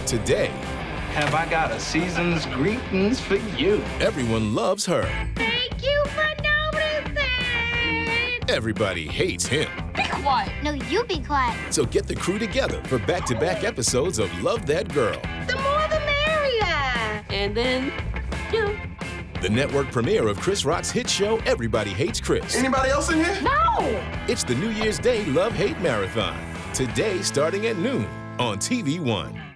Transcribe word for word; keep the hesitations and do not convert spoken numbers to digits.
Today, have I got a season's greetings for you. Everyone loves her. Thank you for noticing. Everybody hates him. Be quiet. No, you be quiet. So get the crew together for back-to-back episodes of Love That Girl. The more the merrier. And then, you. The network premiere of Chris Rock's hit show, Everybody Hates Chris. Anybody else in here? No. It's the New Year's Day Love Hate Marathon. Today starting at noon on T V One.